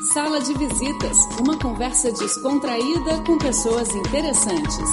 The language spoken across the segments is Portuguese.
Sala de Visitas, uma conversa descontraída com pessoas interessantes.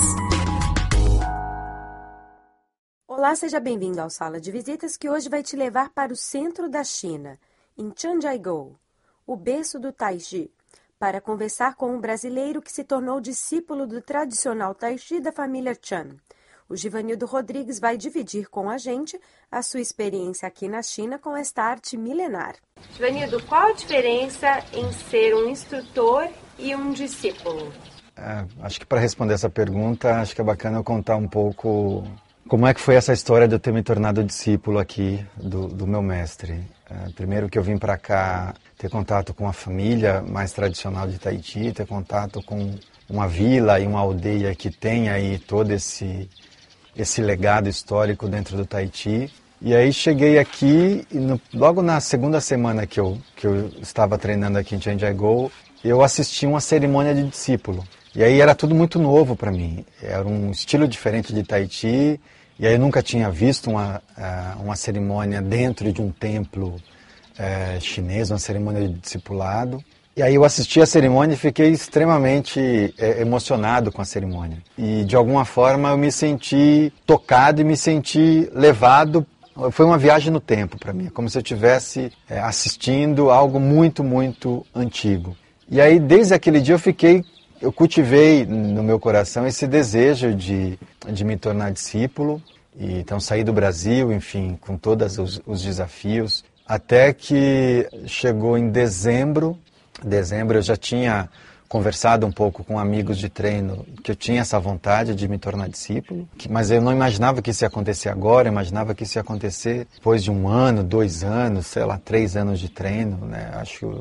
Olá, seja bem-vindo ao Sala de Visitas, que hoje vai te levar para o centro da China, em Zhangjiakou, o berço do Tai Chi, para conversar com um brasileiro que se tornou discípulo do tradicional Tai Chi da família Chan. O Givanildo Rodrigues vai dividir com a gente a sua experiência aqui na China com esta arte milenar. Givanildo, qual a diferença em ser um instrutor e um discípulo? Acho que para responder essa pergunta, acho que é bacana eu contar um pouco como é que foi essa história de eu ter me tornado discípulo aqui do meu mestre. Primeiro que eu vim para cá ter contato com a família mais tradicional de Tahiti, ter contato com uma vila e uma aldeia que tem aí todo esse legado histórico dentro do Tahiti. E aí cheguei aqui e logo na segunda semana que eu estava treinando aqui em Zhangjiakou, eu assisti uma cerimônia de discípulo. E aí era tudo muito novo para mim. Era um estilo diferente de Tahiti. E aí eu nunca tinha visto uma cerimônia dentro de um templo chinês, uma cerimônia de discipulado. E aí eu assisti a cerimônia e fiquei extremamente emocionado com a cerimônia. E de alguma forma eu me senti tocado e me senti levado. Foi uma viagem no tempo para mim, como se eu estivesse assistindo algo muito, muito antigo. E aí desde aquele dia eu cultivei no meu coração esse desejo de me tornar discípulo. E então saí do Brasil, enfim, com todos os desafios, até que chegou em dezembro eu já tinha conversado um pouco com amigos de treino, que eu tinha essa vontade de me tornar discípulo, mas eu não imaginava que isso ia acontecer agora, eu imaginava que isso ia acontecer depois de 1 ano, 2 anos, 3 anos de treino, né?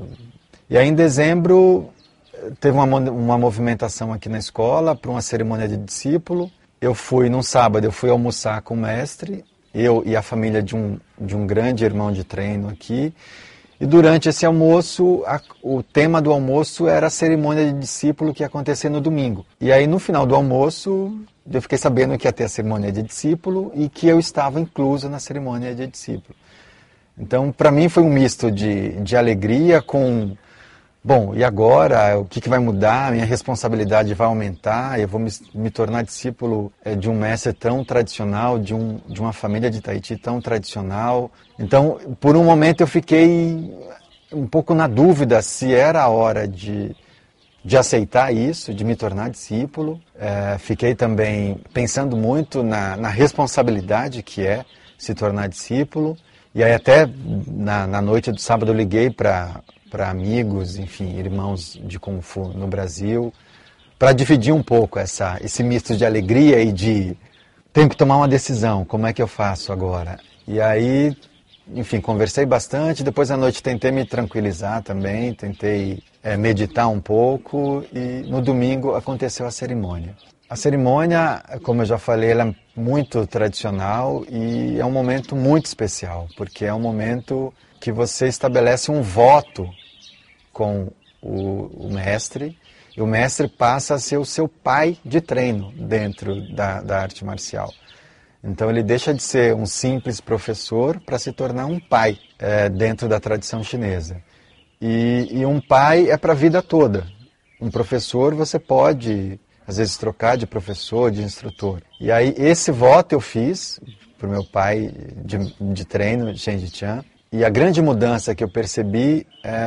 E aí em dezembro teve uma movimentação aqui na escola para uma cerimônia de discípulo. Num sábado, eu fui almoçar com o mestre, eu e a família de um grande irmão de treino aqui. E durante esse almoço, o tema do almoço era a cerimônia de discípulo que ia acontecer no domingo. E aí no final do almoço, eu fiquei sabendo que ia ter a cerimônia de discípulo e que eu estava incluso na cerimônia de discípulo. Então, para mim foi um misto de alegria com, bom, e agora? O que vai mudar? A minha responsabilidade vai aumentar? Eu vou me tornar discípulo de um mestre tão tradicional, de uma família de Tahiti tão tradicional. Então, por um momento eu fiquei um pouco na dúvida se era a hora de aceitar isso, de me tornar discípulo. Fiquei também pensando muito na responsabilidade que é se tornar discípulo. E aí até na noite do sábado eu liguei para amigos, enfim, irmãos de Kung Fu no Brasil, para dividir um pouco esse misto de alegria e de tenho que tomar uma decisão, como é que eu faço agora? E aí, enfim, conversei bastante, depois à noite tentei me tranquilizar também, tentei meditar um pouco e no domingo aconteceu a cerimônia. A cerimônia, como eu já falei, ela é muito tradicional e é um momento muito especial, porque é um momento que você estabelece um voto com o mestre, e o mestre passa a ser o seu pai de treino dentro da arte marcial. Então ele deixa de ser um simples professor para se tornar um pai dentro da tradição chinesa. E um pai é para a vida toda. Um professor você pode, às vezes, trocar de professor, de instrutor. E aí esse voto eu fiz para o meu pai de treino, Shen Chan. E a grande mudança que eu percebi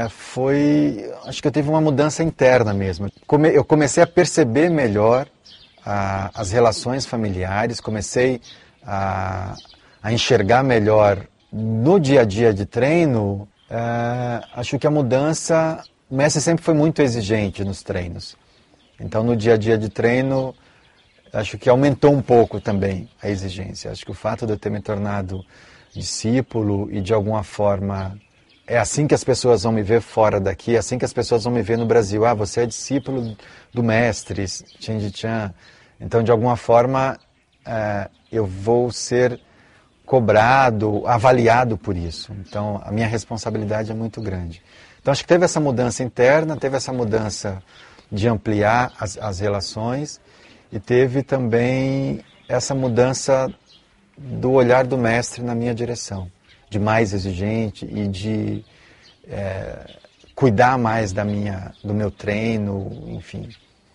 acho que eu tive uma mudança interna mesmo. Eu comecei a perceber melhor as relações familiares, comecei a enxergar melhor no dia a dia de treino. Acho que a mudança, o mestre sempre foi muito exigente nos treinos. Então no dia a dia de treino, acho que aumentou um pouco também a exigência. Acho que o fato de eu ter me tornado discípulo e de alguma forma é assim que as pessoas vão me ver fora daqui, é assim que as pessoas vão me ver no Brasil. Você é discípulo do mestre Shen Chan. Então de alguma forma eu vou ser cobrado, avaliado por isso. Então a minha responsabilidade é muito grande. Então acho que teve essa mudança interna, teve essa mudança de ampliar as relações e teve também essa mudança do olhar do mestre na minha direção, de mais exigente e de cuidar mais do meu treino, enfim.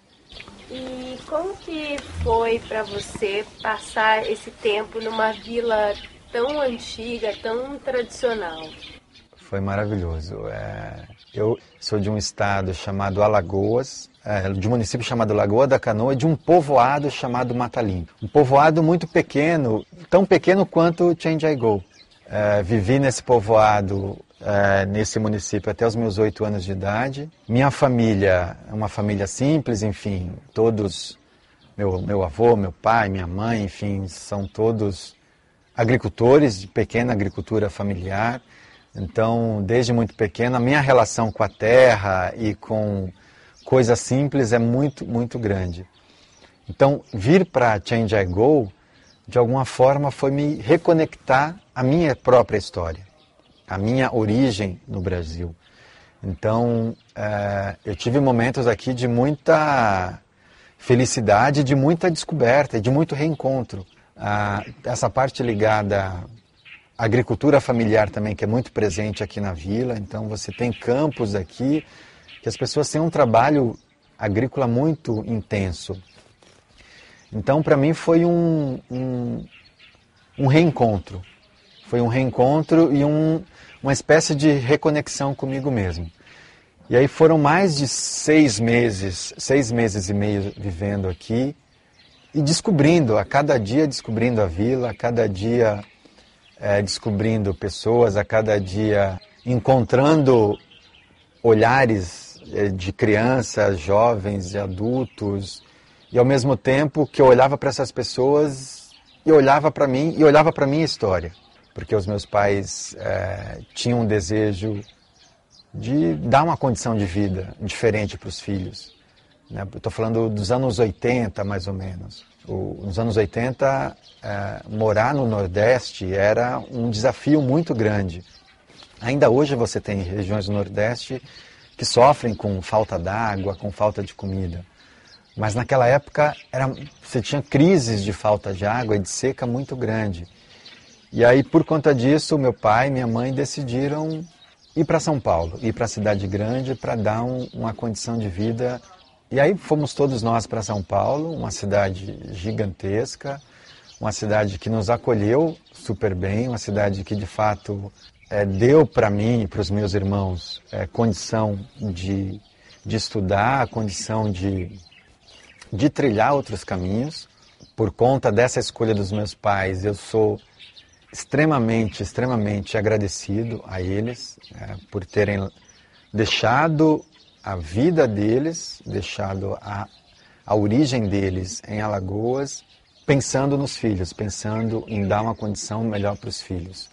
E como que foi para você passar esse tempo numa vila tão antiga, tão tradicional? Foi maravilhoso. Eu sou de um estado chamado Alagoas, de um município chamado Lagoa da Canoa e de um povoado chamado Mata Limpa. Um povoado muito pequeno, tão pequeno quanto Chandigarh. Vivi nesse povoado, nesse município até os meus 8 anos de idade. Minha família é uma família simples, enfim, todos, meu avô, meu pai, minha mãe, enfim, são todos agricultores, de pequena agricultura familiar. Então, desde muito pequeno, a minha relação com a terra e com coisas simples é muito, muito grande. Então, vir para Chandigarh, de alguma forma, foi me reconectar à minha própria história, à minha origem no Brasil. Então, eu tive momentos aqui de muita felicidade, de muita descoberta, de muito reencontro. Essa parte ligada à agricultura familiar também, que é muito presente aqui na vila. Então, você tem campos aqui que as pessoas têm um trabalho agrícola muito intenso. Então, para mim, foi um reencontro. Foi um reencontro e uma espécie de reconexão comigo mesmo. E aí foram mais de 6 meses e meio vivendo aqui e descobrindo, a cada dia descobrindo a vila, a cada dia descobrindo pessoas, a cada dia encontrando olhares de crianças, jovens e adultos, e ao mesmo tempo que eu olhava para essas pessoas e olhava para mim e olhava para a minha história, porque os meus pais tinham um desejo de dar uma condição de vida diferente para os filhos. Né? Eu estou falando dos anos 80, mais ou menos. Nos anos 80, morar no Nordeste era um desafio muito grande. Ainda hoje você tem regiões do Nordeste que sofrem com falta d'água, com falta de comida. Mas naquela época você tinha crises de falta de água e de seca muito grande. E aí, por conta disso, meu pai e minha mãe decidiram ir para São Paulo, ir para a cidade grande para dar uma condição de vida. E aí fomos todos nós para São Paulo, uma cidade gigantesca, uma cidade que nos acolheu super bem, uma cidade que de fato deu para mim e para os meus irmãos condição de estudar, condição de trilhar outros caminhos. Por conta dessa escolha dos meus pais, eu sou extremamente, extremamente agradecido a eles por terem deixado a vida deles, deixado a origem deles em Alagoas, pensando nos filhos, pensando em dar uma condição melhor para os filhos.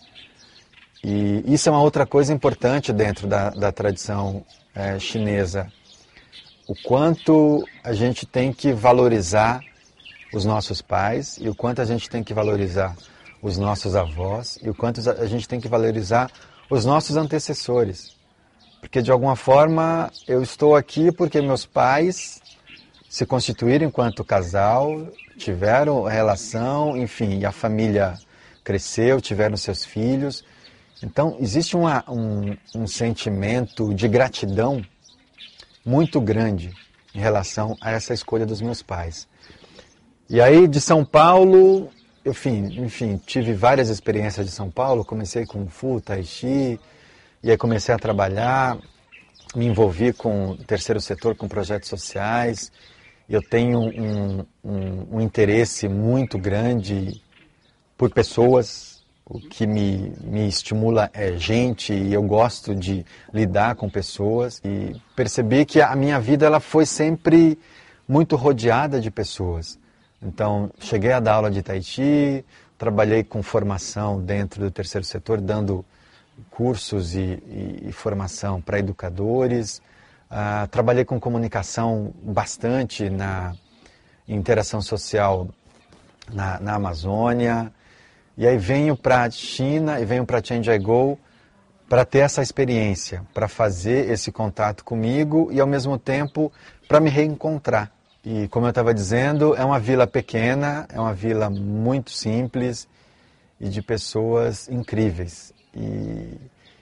E isso é uma outra coisa importante dentro da tradição chinesa. O quanto a gente tem que valorizar os nossos pais e o quanto a gente tem que valorizar os nossos avós e o quanto a gente tem que valorizar os nossos antecessores. Porque, de alguma forma, eu estou aqui porque meus pais se constituíram enquanto casal, tiveram relação, enfim, e a família cresceu, tiveram seus filhos. Então, existe um sentimento de gratidão muito grande em relação a essa escolha dos meus pais. E aí, de São Paulo, enfim, tive várias experiências de São Paulo, comecei com Kung Fu, Tai Chi, e aí comecei a trabalhar, me envolvi com o terceiro setor, com projetos sociais. Eu tenho um interesse muito grande por pessoas. O que me estimula é gente e eu gosto de lidar com pessoas. E percebi que a minha vida ela foi sempre muito rodeada de pessoas. Então, cheguei a dar aula de Tai Chi, trabalhei com formação dentro do terceiro setor, dando cursos e formação para educadores. Trabalhei com comunicação bastante na interação social na Amazônia. E aí venho para a China e venho para Chandigarh para ter essa experiência, para fazer esse contato comigo e ao mesmo tempo para me reencontrar. E como eu estava dizendo, é uma vila pequena, é uma vila muito simples e de pessoas incríveis.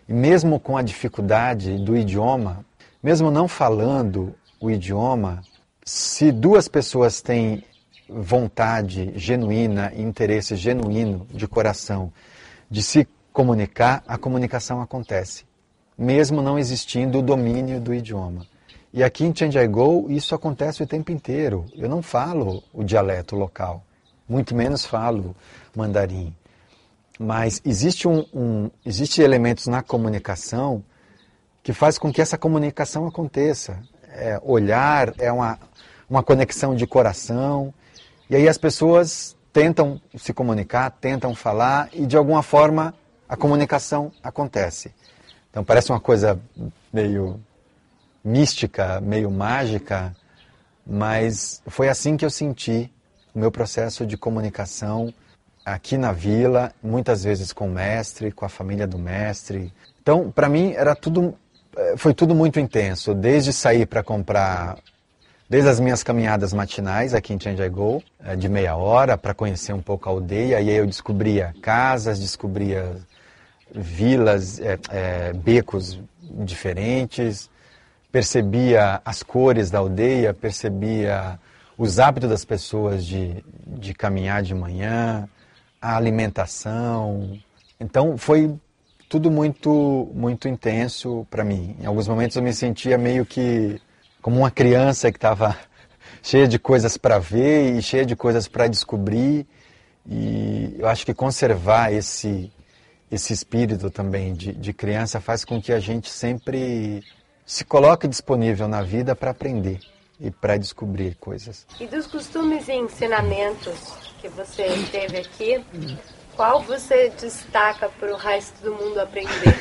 E mesmo com a dificuldade do idioma, mesmo não falando o idioma, se duas pessoas têm vontade genuína e interesse genuíno de coração de se comunicar, a comunicação acontece, mesmo não existindo o domínio do idioma. E aqui em Chandigarh isso acontece o tempo inteiro. Eu não falo o dialeto local, muito menos falo mandarim. Mas existe elementos na comunicação que faz com que essa comunicação aconteça. Olhar é uma conexão de coração, e aí as pessoas tentam se comunicar, tentam falar, e de alguma forma a comunicação acontece. Então parece uma coisa meio mística, meio mágica, mas foi assim que eu senti o meu processo de comunicação aqui na vila, muitas vezes com o mestre, com a família do mestre. Então, para mim, foi tudo muito intenso, desde sair para comprar, desde as minhas caminhadas matinais aqui em Chandigarh, de meia hora, para conhecer um pouco a aldeia, e aí eu descobria casas, descobria vilas, becos diferentes, percebia as cores da aldeia, percebia os hábitos das pessoas de caminhar de manhã, a alimentação. Então foi tudo muito, muito intenso para mim. Em alguns momentos eu me sentia meio que como uma criança que estava cheia de coisas para ver e cheia de coisas para descobrir. E eu acho que conservar esse espírito também de criança faz com que a gente sempre se coloque disponível na vida para aprender e para descobrir coisas. E dos costumes e ensinamentos que você teve aqui, qual você destaca para o resto do mundo aprender?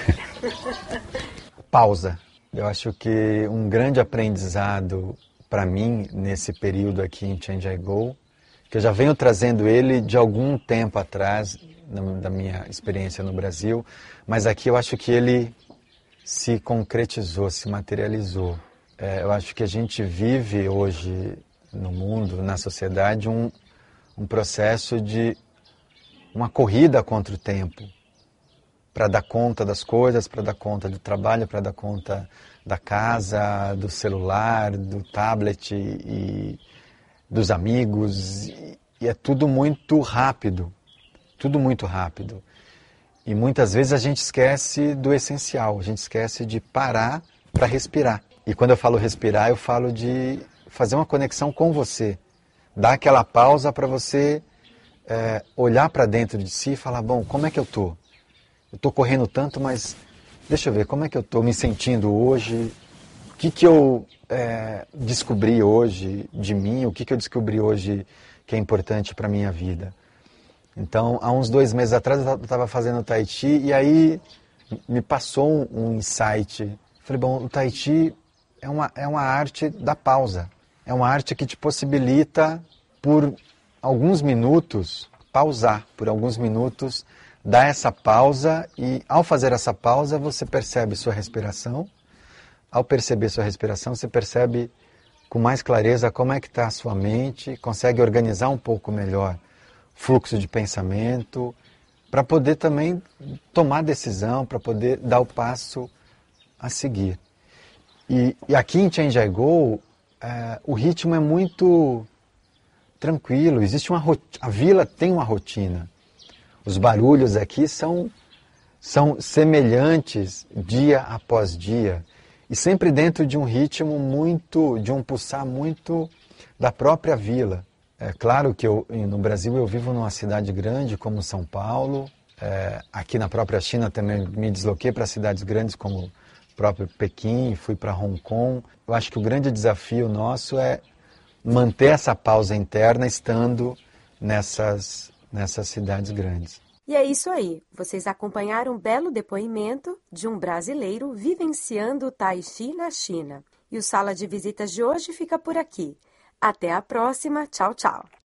Pausa. Eu acho que um grande aprendizado para mim nesse período aqui em Chandigarh, que eu já venho trazendo ele de algum tempo atrás, da minha experiência no Brasil, mas aqui eu acho que ele se concretizou, se materializou. Eu acho que a gente vive hoje no mundo, na sociedade, um processo de uma corrida contra o tempo, para dar conta das coisas, para dar conta do trabalho, para dar conta da casa, do celular, do tablet e dos amigos. E é tudo muito rápido, tudo muito rápido. E muitas vezes a gente esquece do essencial, a gente esquece de parar para respirar. E quando eu falo respirar, eu falo de fazer uma conexão com você. Dar aquela pausa para você olhar para dentro de si e falar, bom, como é que eu estou? Eu estou correndo tanto, mas deixa eu ver, como é que eu estou me sentindo hoje? O que eu descobri hoje de mim? O que eu descobri hoje que é importante para a minha vida? Então, há uns 2 meses atrás eu estava fazendo Tai Chi e aí me passou um insight. Falei, bom, o Tai Chi é uma arte da pausa. É uma arte que te possibilita, por alguns minutos, pausar. Por alguns minutos, dar essa pausa e, ao fazer essa pausa, você percebe sua respiração. Ao perceber sua respiração, você percebe com mais clareza como é que está a sua mente, consegue organizar um pouco melhor fluxo de pensamento, para poder também tomar decisão, para poder dar o passo a seguir. E aqui em Chandigarh, o ritmo é muito tranquilo, existe a vila tem uma rotina. Os barulhos aqui são semelhantes dia após dia, e sempre dentro de um ritmo de um pulsar muito da própria vila. É claro que no Brasil eu vivo numa cidade grande como São Paulo, aqui na própria China também me desloquei para cidades grandes como o próprio Pequim, fui para Hong Kong. Eu acho que o grande desafio nosso é manter essa pausa interna estando nessas cidades grandes. E é isso aí, vocês acompanharam um belo depoimento de um brasileiro vivenciando o Tai Chi na China. E o Sala de Visitas de hoje fica por aqui. Até a próxima. Tchau, tchau.